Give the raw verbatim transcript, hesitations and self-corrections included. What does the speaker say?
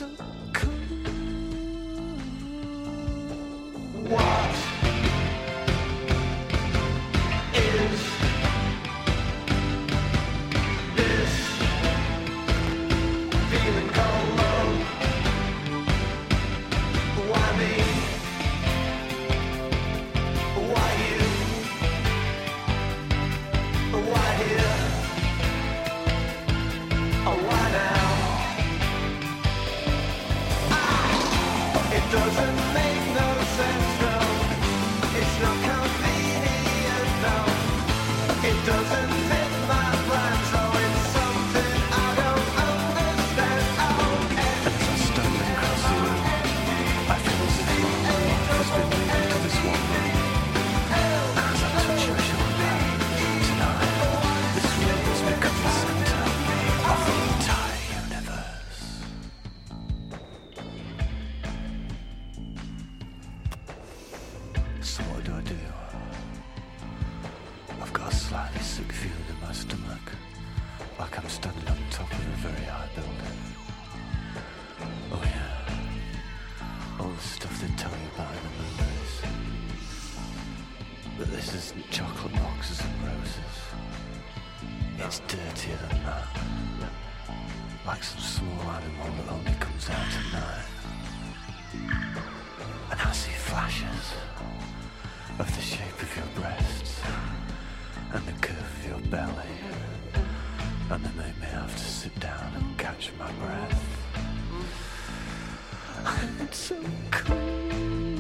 so cool. What is this feeling called love? Why me? Why you? Why here? Oh, why now? Ah, it doesn't make no sense, no. It's not convenient, no. It doesn't fit my plans, so it's something I don't understand. Oh, and As I stand across the room, I feel as if my whole life has been moving to this one room. As I touch your shoulder, tonight, this room has become the center of the entire universe. So what do I do? I've got a slightly sick feeling in my stomach, like I'm standing on top of a very high building. Oh yeah, all the stuff they tell you about in the movies. But this isn't chocolate boxes and roses. It's dirtier than that. Like some small animal that only comes out at night. And I see flashes of the shape of your breasts and the curve of your belly. And they make me have to sit down and catch my breath. it's so cool.